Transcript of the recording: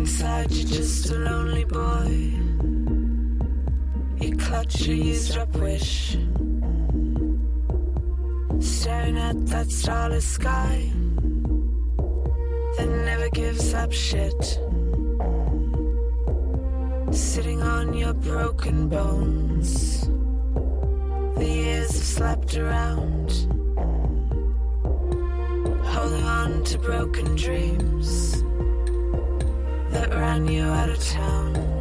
inside you're just a lonely boy. You clutch your used up wish, staring at that starless sky that never gives up shit. Sitting on your broken bones, the years have slept around, holding on to broken dreams that ran you out of town.